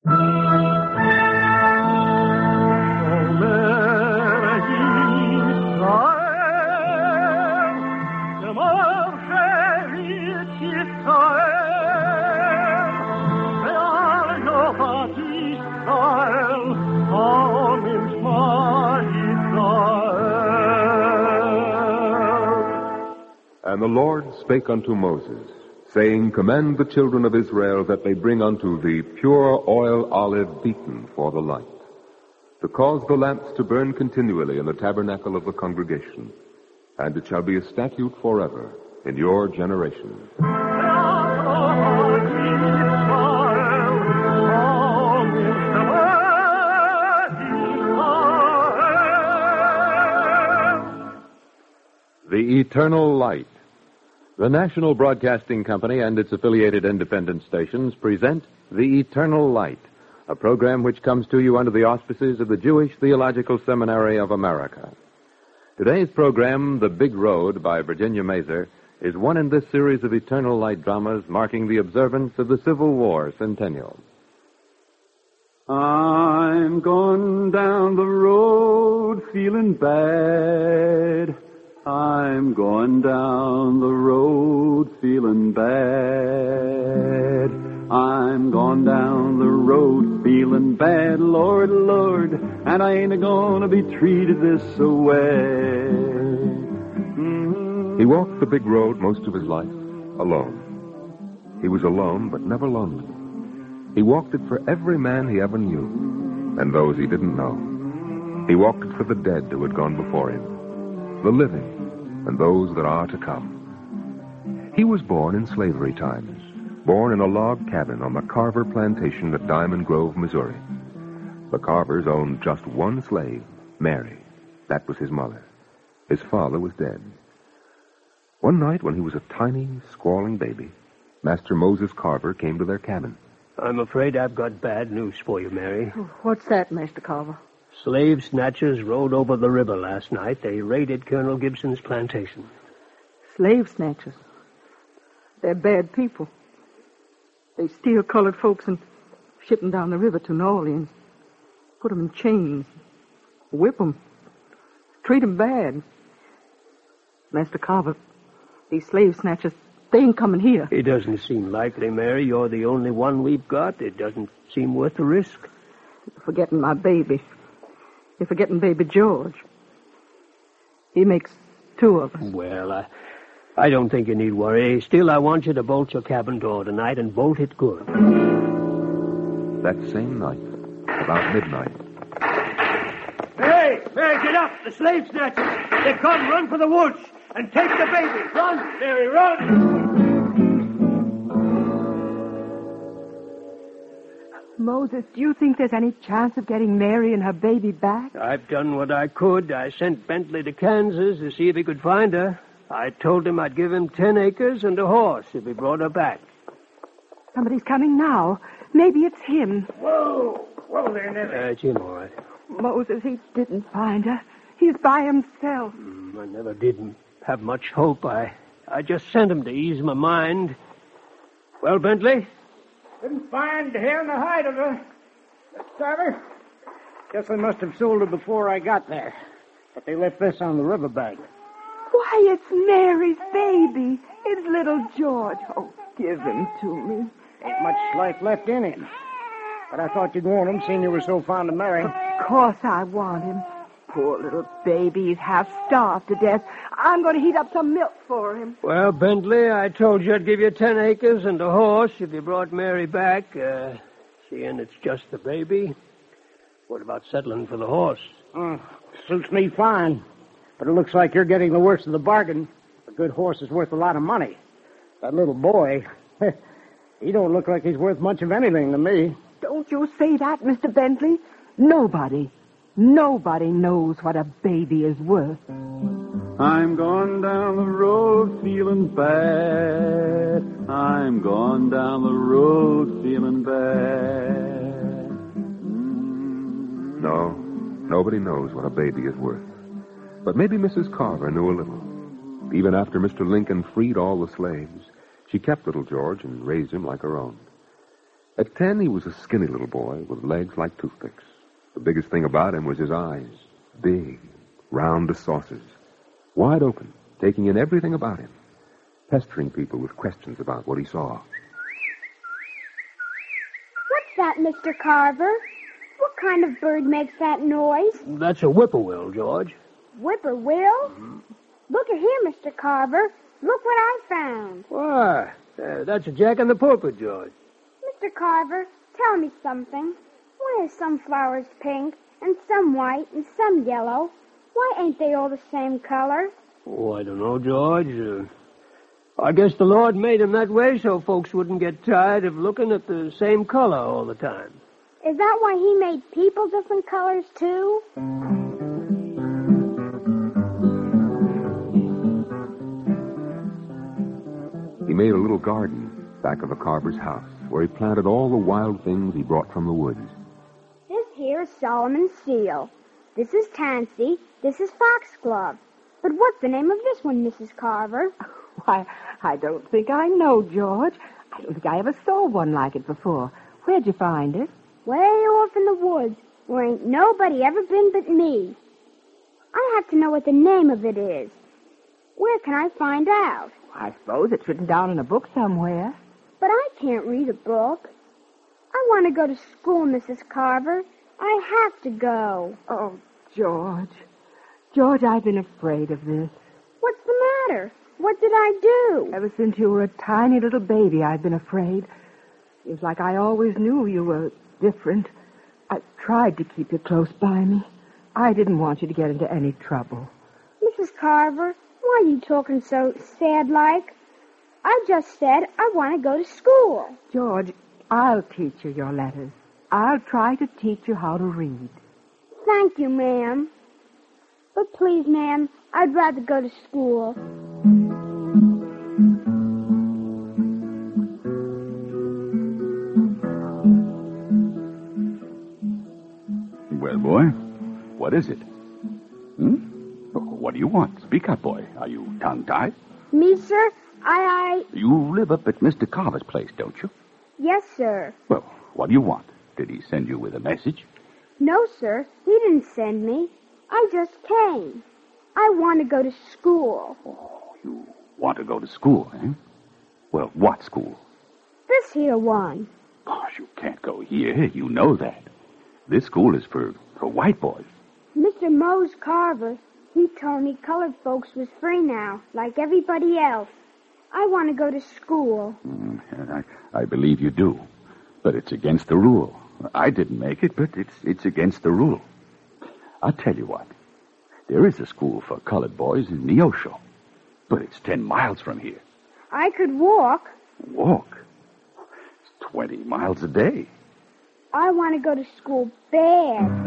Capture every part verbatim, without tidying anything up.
And the Lord spake unto Moses, saying, Command the children of Israel that they bring unto thee pure oil olive beaten for the light, to cause the lamps to burn continually in the tabernacle of the congregation, and it shall be a statute forever in your generation. The Eternal Light. The National Broadcasting Company and its affiliated independent stations present The Eternal Light, a program which comes to you under the auspices of the Jewish Theological Seminary of America. Today's program, The Big Road by Virginia Mazer, is one in this series of Eternal Light dramas marking the observance of the Civil War centennial. I'm going down the road feeling bad. I'm going down the road feeling bad. I'm going down the road feeling bad, Lord, Lord, and I ain't gonna be treated this way. Mm-hmm. He walked the big road most of his life alone. He was alone, but never lonely. He walked it for every man he ever knew, and those he didn't know. He walked it for the dead who had gone before him, the living, and those that are to come. He was born in slavery times, born in a log cabin on the Carver plantation at Diamond Grove, Missouri. The Carvers owned just one slave, Mary. That was his mother. His father was dead. One night when he was a tiny, squalling baby, Master Moses Carver came to their cabin. I'm afraid I've got bad news for you, Mary. What's that, Master Carver? Slave snatchers rode over the river last night. They raided Colonel Gibson's plantation. Slave snatchers? They're bad people. They steal colored folks and ship them down the river to New Orleans. Put them in chains. Whip them. Treat them bad. Master Carver, these slave snatchers, they ain't coming here. It doesn't seem likely, Mary. You're the only one we've got. It doesn't seem worth the risk. You're forgetting my baby. You're forgetting baby George. He makes two of us. Well, I, I don't think you need worry. Still, I want you to bolt your cabin door tonight and bolt it good. That same night, about midnight. Hey, Mary, get up! The slave snatchers! They come, run for the woods and take the baby. Run, Mary, run! Moses, do you think there's any chance of getting Mary and her baby back? I've done what I could. I sent Bentley to Kansas to see if he could find her. I told him I'd give him ten acres and a horse if he brought her back. Somebody's coming now. Maybe it's him. Whoa! Whoa there, Nellie. Uh, it's him, all right. Moses, he didn't find her. He's by himself. Mm, I never did have much hope. I, I just sent him to ease my mind. Well, Bentley? Couldn't find the hair and the hide of her. Mister Carver, guess they must have sold her before I got there. But they left this on the riverbank. Why, it's Mary's baby. It's little George. Oh, give him to me. Ain't much life left in him. But I thought you'd want him, seeing you were so fond of Mary. Of course I want him. Poor little baby. He's half starved to death. I'm going to heat up some milk for him. Well, Bentley, I told you I'd give you ten acres and a horse if you brought Mary back. Uh, seeing it's just the baby. What about settling for the horse? Uh, suits me fine. But it looks like you're getting the worst of the bargain. A good horse is worth a lot of money. That little boy, he don't look like he's worth much of anything to me. Don't you say that, Mister Bentley. Nobody, nobody knows what a baby is worth. I'm going down the road feeling bad. I'm going down the road feeling bad. No, nobody knows what a baby is worth. But maybe Missus Carver knew a little. Even after Mister Lincoln freed all the slaves, she kept little George and raised him like her own. At ten, he was a skinny little boy with legs like toothpicks. The biggest thing about him was his eyes, big, round as saucers, wide open, taking in everything about him, pestering people with questions about what he saw. What's that, Mister Carver? What kind of bird makes that noise? That's a whippoorwill, George. Whippoorwill? Mm-hmm. Look at here, Mister Carver. Look what I found. Why, uh, that's a jack in the pulpit, George. Mister Carver, tell me something. Why are some flowers pink, and some white, and some yellow? Why ain't they all the same color? Oh, I don't know, George. Uh, I guess the Lord made them that way so folks wouldn't get tired of looking at the same color all the time. Is that why he made people different colors, too? He made a little garden back of the Carver's house where he planted all the wild things he brought from the woods. This here is Solomon's seal. This is Tansy. This is Foxglove. But what's the name of this one, Missus Carver? Why, I don't think I know, George. I don't think I ever saw one like it before. Where'd you find it? Way off in the woods, where ain't nobody ever been but me. I have to know what the name of it is. Where can I find out? I suppose it's written down in a book somewhere. But I can't read a book. I want to go to school, Missus Carver. I have to go. Oh, George. George, I've been afraid of this. What's the matter? What did I do? Ever since you were a tiny little baby, I've been afraid. Seems like I always knew you were different. I tried to keep you close by me. I didn't want you to get into any trouble. Missus Carver, why are you talking so sad-like? I just said I want to go to school. George, I'll teach you your letters. I'll try to teach you how to read. Thank you, ma'am. But please, ma'am, I'd rather go to school. Well, boy, what is it? Hmm? What do you want? Speak up, boy. Are you tongue-tied? Me, sir? I, I... You live up at Mister Carver's place, don't you? Yes, sir. Well, what do you want? Did he send you with a message? No, sir. He didn't send me. I just came. I want to go to school. Oh, you want to go to school, eh? Well, what school? This here one. Oh, you can't go here. You know that. This school is for, for white boys. Mister Mose Carver, he told me colored folks was free now, like everybody else. I want to go to school. Mm, I, I believe you do. But it's against the rule. I didn't make it, but it's it's against the rule. I'll tell you what. There is a school for colored boys in Neosho. But it's ten miles from here. I could walk. Walk? It's twenty miles a day. I want to go to school bad.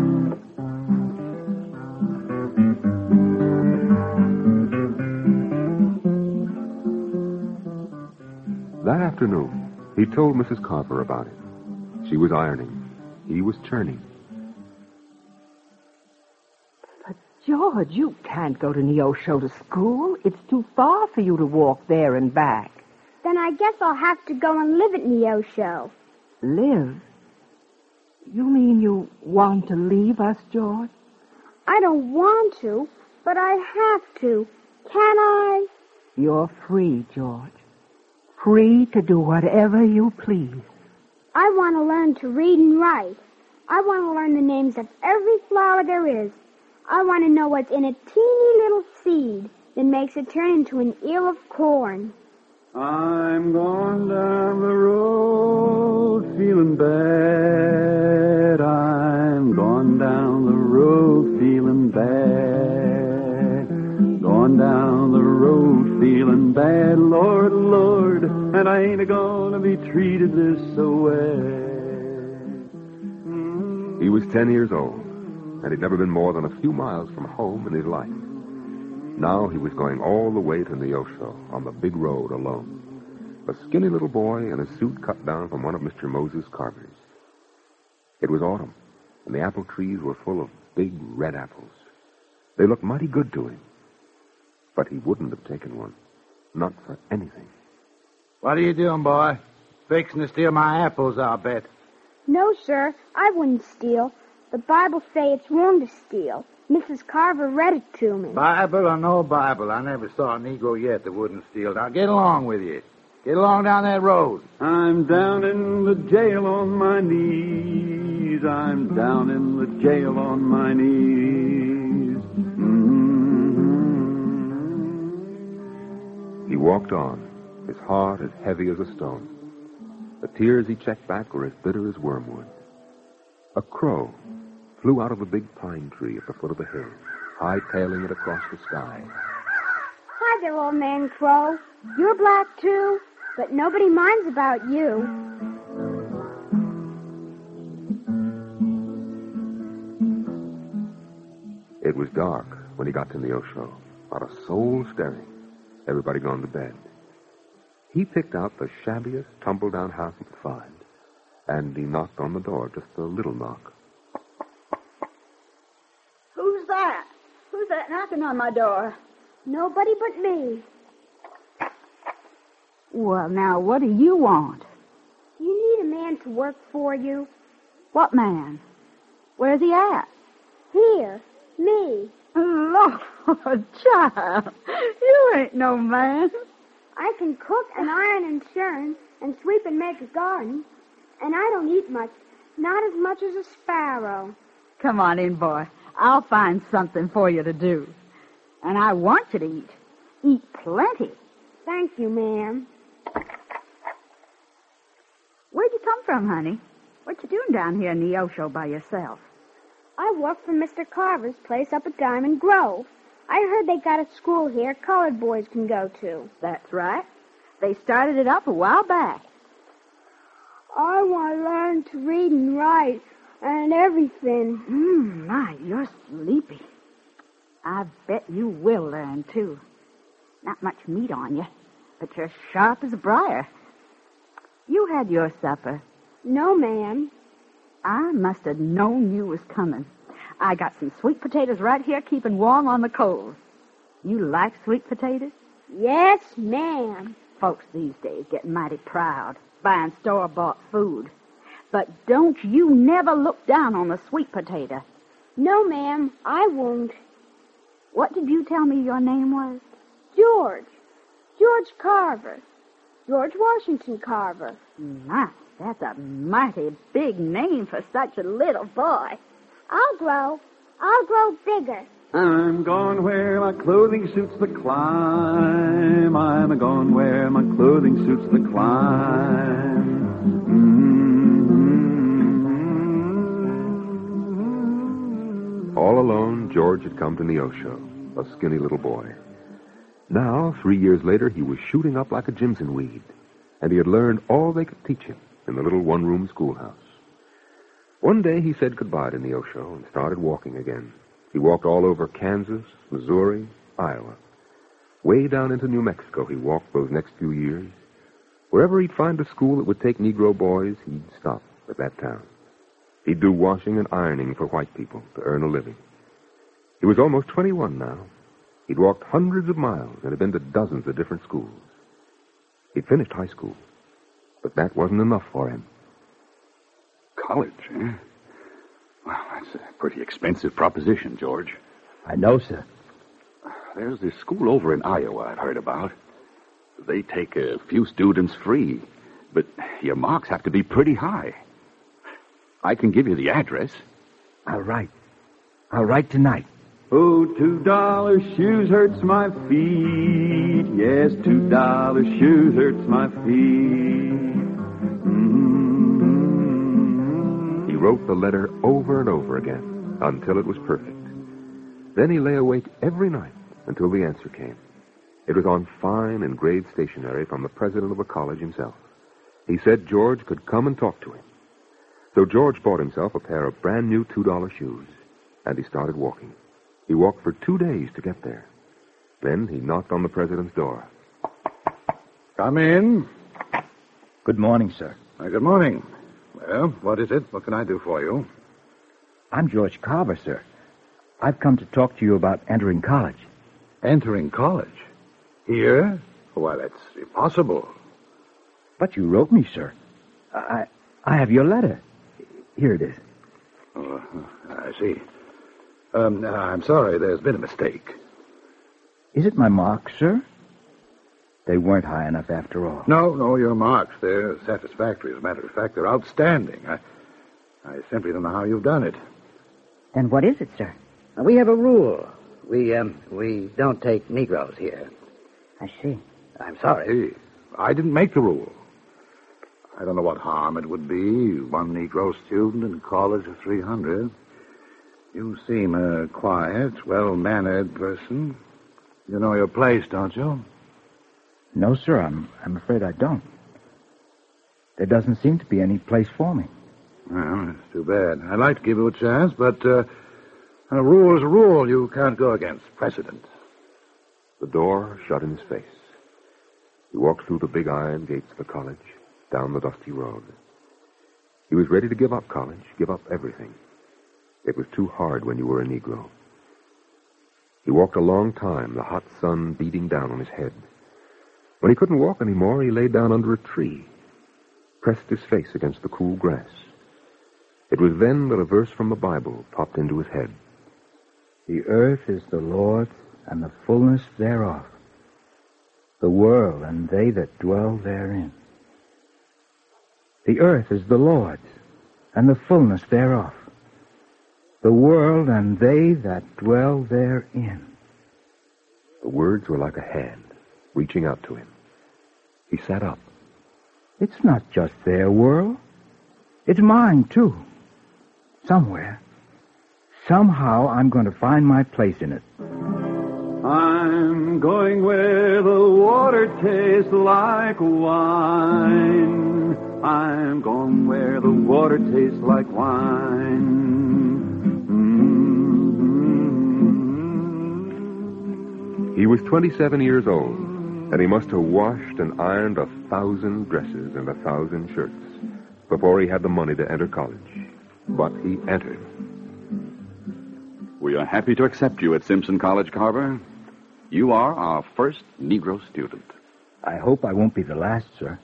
That afternoon, he told Missus Carver about it. She was ironing. He was churning. But, George, you can't go to Neosho to school. It's too far for you to walk there and back. Then I guess I'll have to go and live at Neosho. Live? You mean you want to leave us, George? I don't want to, but I have to. Can I? You're free, George. Free to do whatever you please. I want to learn to read and write. I want to learn the names of every flower there is. I want to know what's in a teeny little seed that makes it turn into an ear of corn. I'm going down the road feeling bad. I'm going down the road feeling bad. Going down the road feeling bad, Lord, Lord, and I ain't gonna be treated this so way. He was ten years old, and he'd never been more than a few miles from home in his life. Now he was going all the way to Neosho on the big road alone. A skinny little boy in a suit cut down from one of Mister Moses Carver's. It was autumn, and the apple trees were full of big red apples. They looked mighty good to him. But he wouldn't have taken one. Not for anything. What are you doing, boy? Fixing to steal my apples, I'll bet. No, sir, I wouldn't steal. The Bible say it's wrong to steal. Missus Carver read it to me. Bible or no Bible, I never saw a Negro yet that wouldn't steal. Now get along with you. Get along down that road. I'm down in the jail on my knees. I'm down in the jail on my knees. Mm-hmm. He walked on, his heart as heavy as a stone. The tears he checked back were as bitter as wormwood. A crow flew out of a big pine tree at the foot of the hill, high-tailing it across the sky. Hi there, old man Crow. You're black, too, but nobody minds about you. It was dark when he got to Neosho. Not a soul stirring. Everybody gone to bed. He picked out the shabbiest, tumble-down house he could find, and he knocked on the door, just a little knock. Who's that? Who's that knocking on my door? Nobody but me. Well, now, what do you want? You need a man to work for you. What man? Where's he at? Here, me. Lord, child, you ain't no man. I can cook and iron and churn and sweep and make a garden, and I don't eat much, not as much as a sparrow. Come on in, boy. I'll find something for you to do. And I want you to eat. Eat plenty. Thank you, ma'am. Where'd you come from, honey? What you doing down here in Neosho by yourself? I work for Mister Carver's place up at Diamond Grove. I heard they got a school here colored boys can go to. That's right. They started it up a while back. I want to learn to read and write and everything. Mm, my, you're sleepy. I bet you will learn, too. Not much meat on you, but you're sharp as a briar. You had your supper. No, ma'am. I must have known you was coming. I got some sweet potatoes right here keeping warm on the coals. You like sweet potatoes? Yes, ma'am. Folks these days get mighty proud, buying store-bought food. But don't you never look down on the sweet potato. No, ma'am, I won't. What did you tell me your name was? George. George Carver. George Washington Carver. My, that's a mighty big name for such a little boy. I'll grow. I'll grow bigger. I'm gone where my clothing suits the climb. I'm gone where my clothing suits the climb. Mm-hmm. All alone, George had come to Neosho, a skinny little boy. Now, three years later, he was shooting up like a jimson weed, and he had learned all they could teach him in the little one-room schoolhouse. One day he said goodbye to Neosho and started walking again. He walked all over Kansas, Missouri, Iowa. Way down into New Mexico he walked those next few years. Wherever he'd find a school that would take Negro boys, he'd stop at that town. He'd do washing and ironing for white people to earn a living. He was almost twenty-one now. He'd walked hundreds of miles and had been to dozens of different schools. He'd finished high school, but that wasn't enough for him. College, eh? Well, that's a pretty expensive proposition, George. I know, sir. There's this school over in Iowa I've heard about. They take a few students free, but your marks have to be pretty high. I can give you the address. I'll write. I'll write tonight. Oh, two dollar shoes hurts my feet. Yes, two dollar shoes hurts my feet. He wrote the letter over and over again until it was perfect. Then he lay awake every night until the answer came. It was on fine engraved stationery from the president of the college himself. He said George could come and talk to him. So George bought himself a pair of brand new two dollar shoes, and he started walking. He walked for two days to get there. Then he knocked on the president's door. Come in. Good morning, sir. Uh, good morning. Well, what is it? What can I do for you? I'm George Carver, sir. I've come to talk to you about entering college. Entering college? Here? Why, that's impossible. But you wrote me, sir. I I have your letter. Here it is. Oh, I see. Um, I'm sorry, there's been a mistake. Is it my marks, sir? They weren't high enough after all. No, no, your marks, they're satisfactory. As a matter of fact, they're outstanding. I, I simply don't know how you've done it. Then what is it, sir? We have a rule. We, um, we don't take Negroes here. I see. I'm sorry. I didn't make the rule. I don't know what harm it would be. One Negro student in college of three hundred. You seem a quiet, well-mannered person. You know your place, don't you? No, sir, I'm, I'm afraid I don't. There doesn't seem to be any place for me. Well, it's too bad. I'd like to give you a chance, but uh, a rule is a rule. You can't go against precedent. The door shut in his face. He walked through the big iron gates of the college, down the dusty road. He was ready to give up college, give up everything. It was too hard when you were a Negro. He walked a long time, the hot sun beating down on his head. When he couldn't walk anymore, he lay down under a tree, pressed his face against the cool grass. It was then that a verse from the Bible popped into his head. The earth is the Lord's, and the fullness thereof, the world and they that dwell therein. The earth is the Lord's, and the fullness thereof, the world and they that dwell therein. The words were like a hand reaching out to him. He sat up. It's not just their world. It's mine, too. Somewhere. Somehow I'm going to find my place in it. I'm going where the water tastes like wine. I'm going where the water tastes like wine. Mm-hmm. He was twenty-seven years old, and he must have washed and ironed a thousand dresses and a thousand shirts before he had the money to enter college. But he entered. We are happy to accept you at Simpson College, Carver. You are our first Negro student. I hope I won't be the last, sir.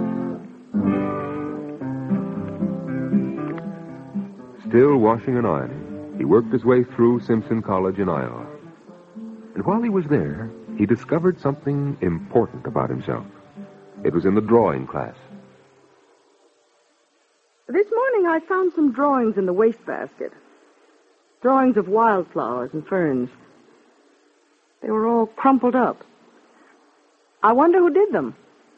Still washing and ironing, he worked his way through Simpson College in Iowa. And while he was there, he discovered something important about himself. It was in the drawing class. This morning I found some drawings in the wastebasket. Drawings of wildflowers and ferns. They were all crumpled up. I wonder who did them.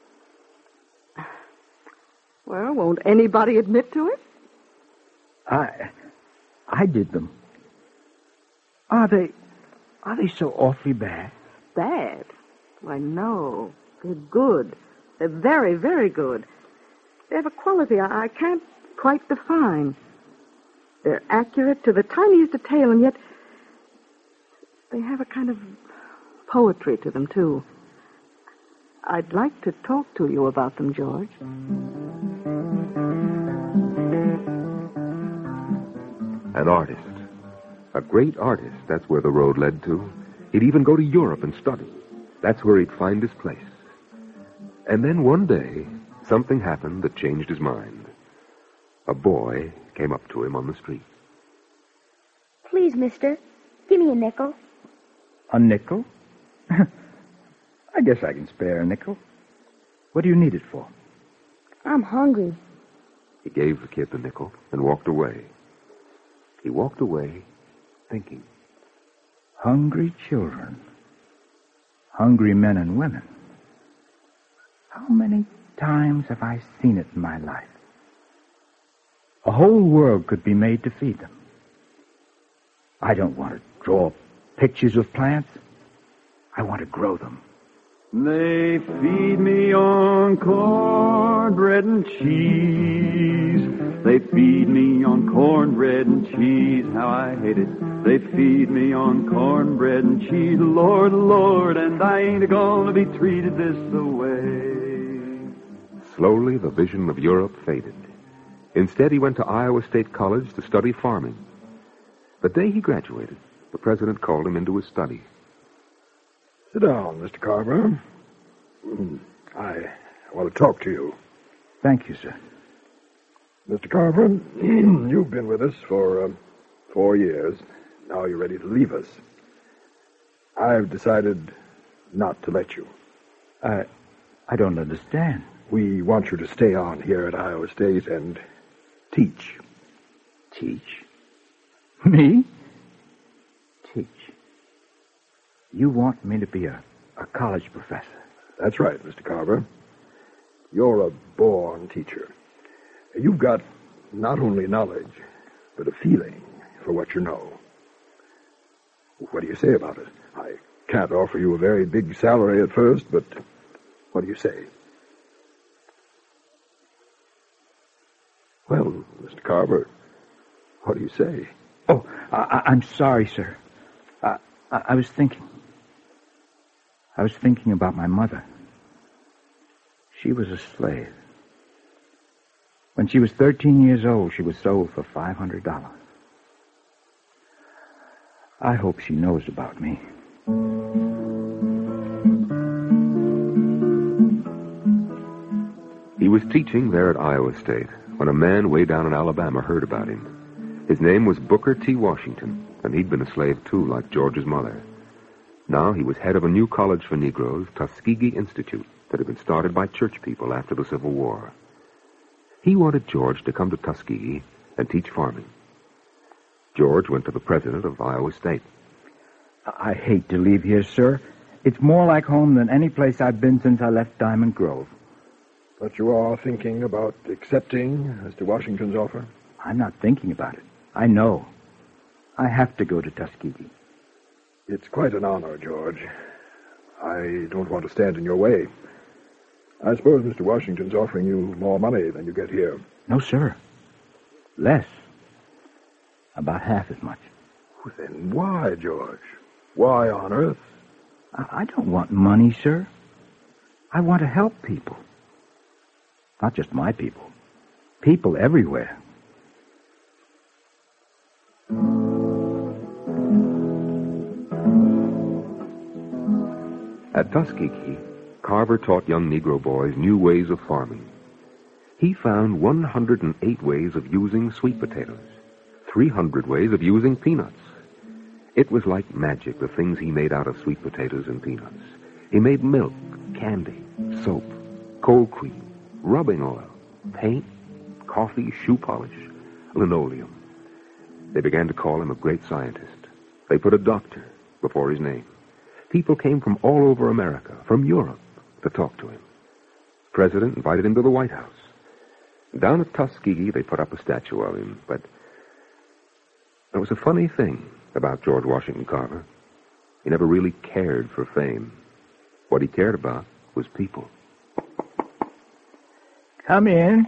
Well, won't anybody admit to it? I... I did them. Are they... Are they so awfully bad? Bad? Why, no. They're good. They're very, very good. They have a quality I, I can't quite define. They're accurate to the tiniest detail, and yet they have a kind of poetry to them, too. I'd like to talk to you about them, George. An artist. A great artist. That's where the road led to. He'd even go to Europe and study. That's where he'd find his place. And then one day, something happened that changed his mind. A boy came up to him on the street. Please, mister, give me a nickel. A nickel? I guess I can spare a nickel. What do you need it for? I'm hungry. He gave the kid the nickel and walked away. He walked away thinking. Hungry children. Hungry men and women. How many times have I seen it in my life? A whole world could be made to feed them. I don't want to draw pictures of plants. I want to grow them. They feed me on cornbread and cheese. They feed me on cornbread and cheese. How I hate it. They feed me on cornbread and cheese. Lord, Lord, and I ain't gonna be treated this way. Slowly, the vision of Europe faded. Instead, he went to Iowa State College to study farming. The day he graduated, the president called him into his study. Sit down, Mister Carver. I want to talk to you. Thank you, sir. Mister Carver, you've been with us for uh, four years. Now you're ready to leave us. I've decided not to let you. I, I don't understand. We want you to stay on here at Iowa State and teach. Teach? Me? Teach? You want me to be a, a college professor? That's right, Mister Carver. You're a born teacher. You've got not only knowledge, but a feeling for what you know. What do you say about it? I can't offer you a very big salary at first, but what do you say? Well, Mister Carver, what do you say? Oh, I, I'm sorry, sir. I, I, I was thinking. I was thinking about my mother. She was a slave. When she was thirteen years old, she was sold for five hundred dollars. I hope she knows about me. He was teaching there at Iowa State when a man way down in Alabama heard about him. His name was Booker T. Washington, and he'd been a slave too, like George's mother. Now he was head of a new college for Negroes, Tuskegee Institute, that had been started by church people after the Civil War. He wanted George to come to Tuskegee and teach farming. George went to the president of Iowa State. I hate to leave here, sir. It's more like home than any place I've been since I left Diamond Grove. But you are thinking about accepting Mister Washington's offer? I'm not thinking about it. I know. I have to go to Tuskegee. It's quite an honor, George. I don't want to stand in your way. I suppose Mister Washington's offering you more money than you get here. No, sir. Less. About half as much. Well, then why, George? Why on earth? I, I don't want money, sir. I want to help people. Not just my people. People everywhere. At Tuskegee, Carver taught young Negro boys new ways of farming. He found one hundred eight ways of using sweet potatoes, three hundred ways of using peanuts. It was like magic, the things he made out of sweet potatoes and peanuts. He made milk, candy, soap, cold cream, rubbing oil, paint, coffee, shoe polish, linoleum. They began to call him a great scientist. They put a doctor before his name. People came from all over America, from Europe, to talk to him. The president invited him to the White House. Down at Tuskegee, they put up a statue of him, but there was a funny thing about George Washington Carver. He never really cared for fame. What he cared about was people. Come in.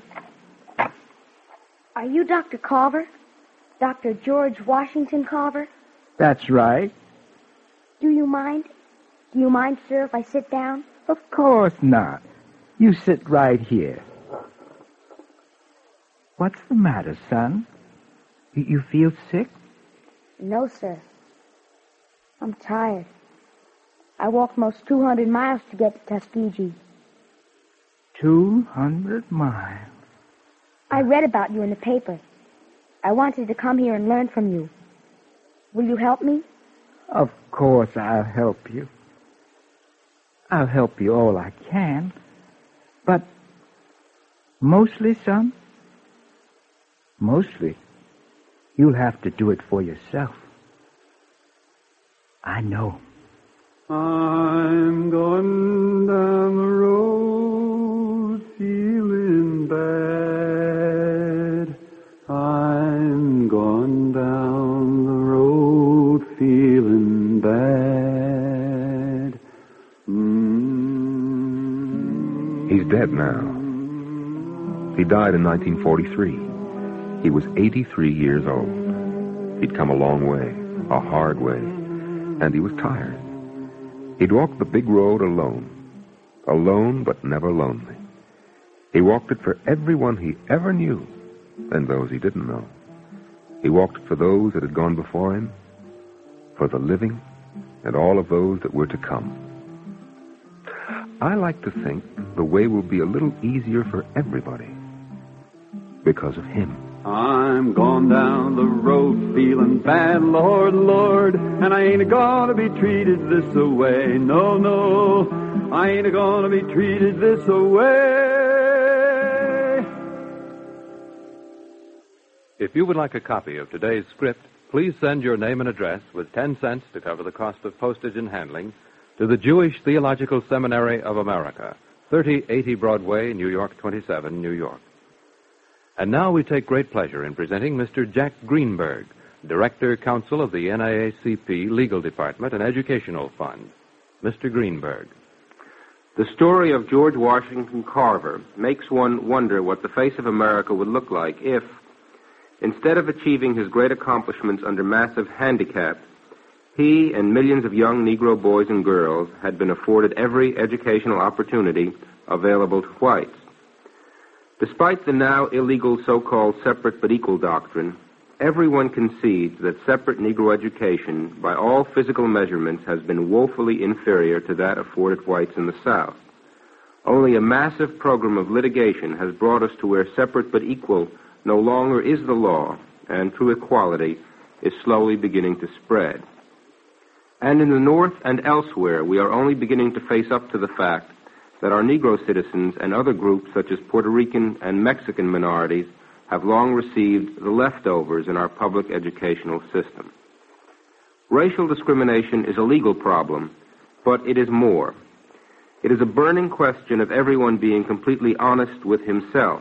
Are you Doctor Carver? Doctor George Washington Carver? That's right. Do you mind? Do you mind, sir, if I sit down? Of course not. You sit right here. What's the matter, son? You, you feel sick? No, sir. I'm tired. I walked most two hundred miles to get to Tuskegee. Two hundred miles? I read about you in the paper. I wanted to come here and learn from you. Will you help me? Of course I'll help you. I'll help you all I can. But mostly, son, mostly, you'll have to do it for yourself. I know. I'm going down the road feeling bad. I'm going down the road feeling bad. Mm. He's dead now. He died in nineteen forty-three. He was eighty-three years old. He'd come a long way, a hard way, and he was tired. He'd walked the big road alone, alone but never lonely. He walked it for everyone he ever knew and those he didn't know. He walked it for those that had gone before him, for the living, and all of those that were to come. I like to think the way will be a little easier for everybody because of him. I'm going down the road feeling bad, Lord, Lord, and I ain't gonna be treated this away. No, no, I ain't gonna be treated this away. If you would like a copy of today's script, please send your name and address with ten cents to cover the cost of postage and handling to the Jewish Theological Seminary of America, thirty eighty Broadway, New York twenty-seven, New York. And now we take great pleasure in presenting Mister Jack Greenberg, Director Counsel of the N double A C P Legal Department and Educational Fund. Mister Greenberg. The story of George Washington Carver makes one wonder what the face of America would look like if, instead of achieving his great accomplishments under massive handicap, he and millions of young Negro boys and girls had been afforded every educational opportunity available to whites. Despite the now illegal so-called separate but equal doctrine, everyone concedes that separate Negro education, by all physical measurements, has been woefully inferior to that afforded whites in the South. Only a massive program of litigation has brought us to where separate but equal no longer is the law, and true equality is slowly beginning to spread. And in the North and elsewhere, we are only beginning to face up to the fact that our Negro citizens and other groups such as Puerto Rican and Mexican minorities have long received the leftovers in our public educational system. Racial discrimination is a legal problem, but it is more. It is a burning question of everyone being completely honest with himself.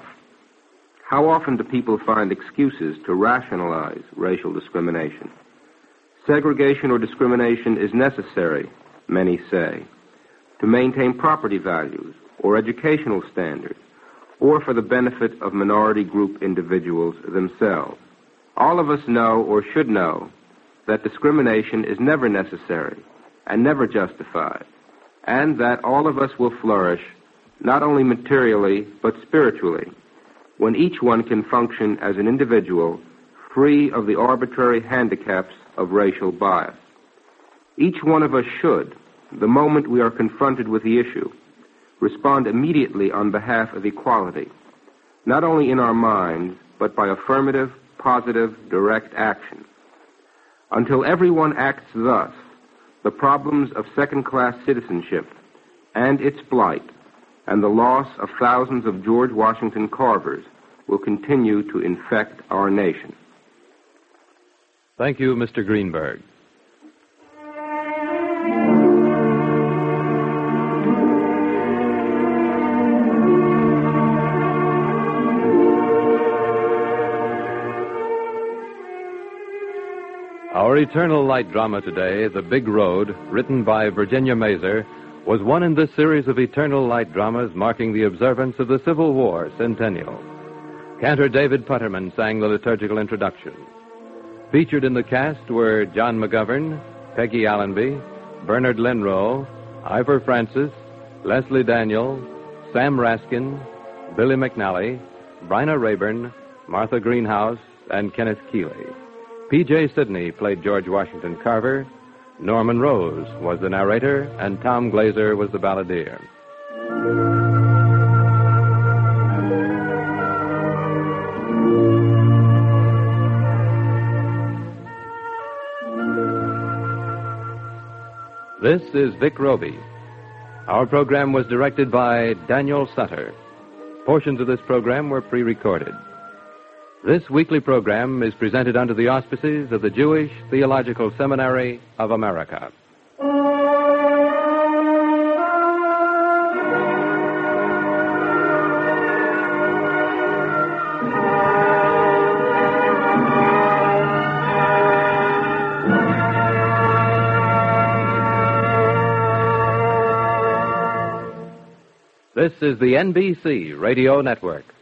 How often do people find excuses to rationalize racial discrimination? Segregation or discrimination is necessary, many say, to maintain property values or educational standards, or for the benefit of minority group individuals themselves. All of us know or should know that discrimination is never necessary and never justified, and that all of us will flourish not only materially but spiritually when each one can function as an individual free of the arbitrary handicaps of racial bias. Each one of us should, the moment we are confronted with the issue, respond immediately on behalf of equality, not only in our minds, but by affirmative, positive, direct action. Until everyone acts thus, the problems of second-class citizenship and its blight and the loss of thousands of George Washington Carvers will continue to infect our nation. Thank you, Mister Greenberg. Our Eternal Light drama today, The Big Road, written by Virginia Mazer, was one in this series of Eternal Light dramas marking the observance of the Civil War centennial. Cantor David Putterman sang the liturgical introduction. Featured in the cast were John McGovern, Peggy Allenby, Bernard Lenroe, Ivor Francis, Leslie Daniel, Sam Raskin, Billy McNally, Bryna Rayburn, Martha Greenhouse, and Kenneth Keeley. P J Sidney played George Washington Carver, Norman Rose was the narrator, and Tom Glazer was the balladeer. This is Vic Roby. Our program was directed by Daniel Sutter. Portions of this program were pre-recorded. This weekly program is presented under the auspices of the Jewish Theological Seminary of America. This is the N B C Radio Network.